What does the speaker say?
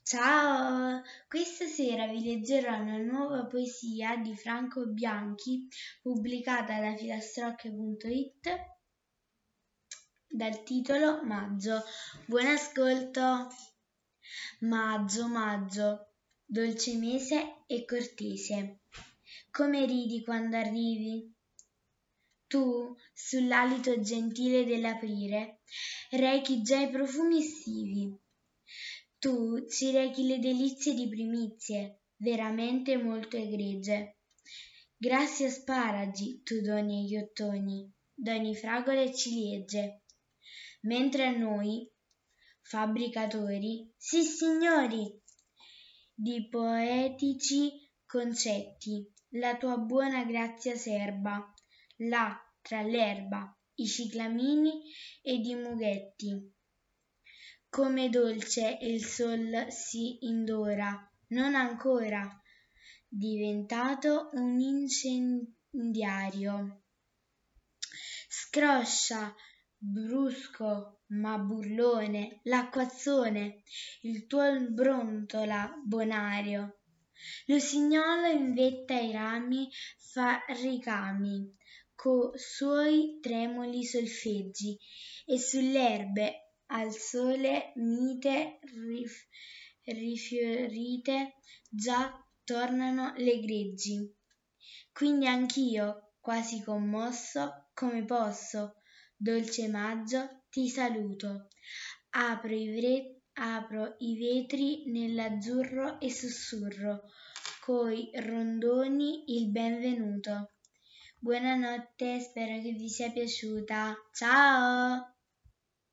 Ciao! Questa sera vi leggerò una nuova poesia di Franco Bianchi pubblicata da filastrocche.it dal titolo Maggio. Buon ascolto! Maggio, maggio, dolce mese e cortese, come ridi quando arrivi? Tu, sull'alito gentile dell'aprire, rechi già i profumi estivi. Tu ci rechi le delizie di primizie, veramente molto egregie. Grassi asparagi tu doni agli ottoni, doni fragole e ciliegie. Mentre a noi, fabbricatori, sì signori, di poetici concetti, la tua buona grazia serba, là tra l'erba, i ciclamini ed i mughetti. Come dolce il sol si indora, non ancora diventato un incendiario. Scroscia, brusco ma burlone, l'acquazzone, il tuo brontola bonario. L'usignolo in vetta ai rami fa ricami co' suoi tremoli solfeggi e sulle erbe al sole mite rifiorite già tornano le greggi. Quindi anch'io, quasi commosso, come posso, dolce maggio, ti saluto. Apro i vetri nell'azzurro e sussurro coi rondoni il benvenuto. Buonanotte, spero che vi sia piaciuta. Ciao!